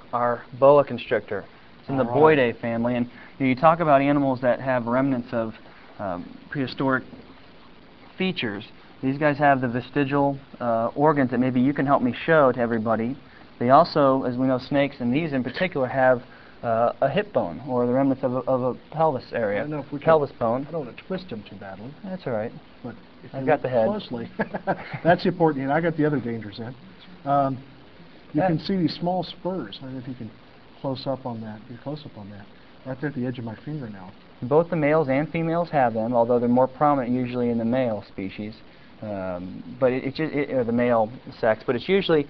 our boa constrictor. It's in the Boidae family, and you talk about animals that have remnants of prehistoric features. These guys have the vestigial organs that maybe you can help me show to everybody. They also, as we know, snakes, and these in particular, have a hip bone, or the remnants of a pelvis area. I don't know if we pelvis bone. I don't want to twist them too badly. That's all right. But if I've you got look the head. closely, that's the important. And I got the other dangers in. You can see these small spurs. I don't know if you can close up on that. Get close up on that. Right there at the edge of my fingernail. Both the males and females have them, although they're more prominent usually in the male species. But or the male sex, but it's usually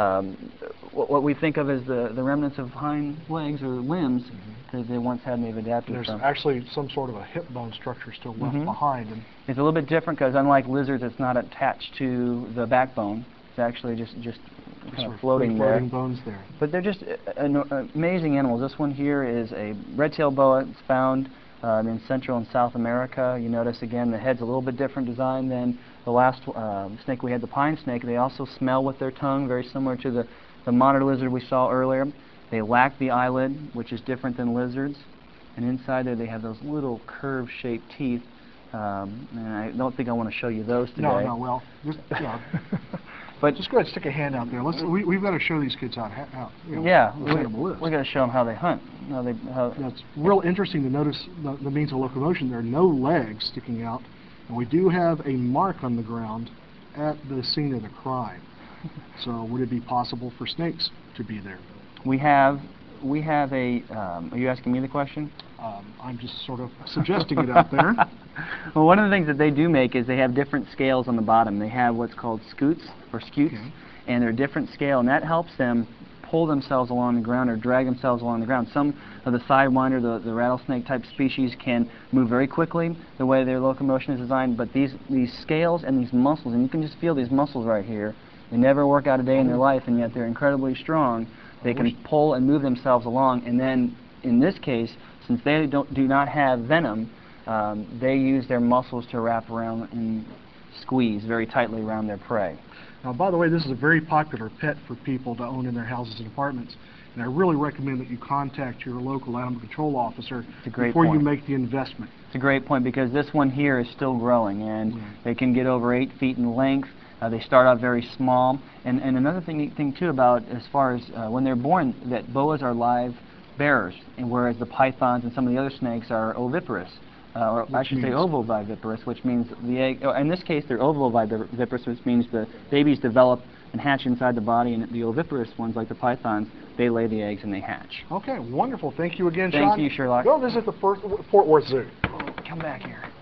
what we think of as the remnants of hind legs or limbs that they once had and they've adapted There's from. actually some sort of a hip bone structure still left behind. And it's a little bit different because unlike lizards, it's not attached to the backbone. It's actually just kind of floating there. Bones there. But they're just amazing animals. This one here is a red-tailed boa. It's found in Central and South America. You notice again the head's a little bit different design than the last snake we had, the pine snake. They also smell with their tongue, very similar to the monitor lizard we saw earlier. They lack the eyelid, which is different than lizards. And inside there they have those little curve-shaped teeth. And I don't think I want to show you those today. No, well, but just go ahead and stick a hand out there. We've got to show these kids how this animal is. We've got to show them how they hunt. It's real interesting to notice the means of locomotion. There are no legs sticking out, and we do have a mark on the ground at the scene of the crime. So would it be possible for snakes to be there? We have a, are you asking me the question? I'm just sort of suggesting it out there. Well, one of the things that they do make is they have different scales on the bottom. They have what's called scutes, and they're different scale, and that helps them pull themselves along the ground or drag themselves along the ground. Some of the sidewinder, the rattlesnake type species, can move very quickly the way their locomotion is designed, but these scales and these muscles, and you can just feel these muscles right here, they never work out a day in their life, and yet they're incredibly strong. They can pull and move themselves along, and then in this case, since they do not have venom, they use their muscles to wrap around and squeeze very tightly around their prey. Now, by the way, this is a very popular pet for people to own in their houses and apartments, and I really recommend that you contact your local animal control officer before you make the investment. It's a great point because this one here is still growing, and they can get over 8 feet in length. They start out very small, and another thing too about as far as when they're born, that boas are live bearers, and whereas the pythons and some of the other snakes are oviparous, or I should say ovoviviparous, which means the egg. In this case, they're ovoviviparous, which means the babies develop and hatch inside the body, and the oviparous ones, like the pythons, they lay the eggs and they hatch. Okay, wonderful. Thank you again, Sean. Thank you, Sherlock. Go visit the Fort Worth Zoo. Come back here.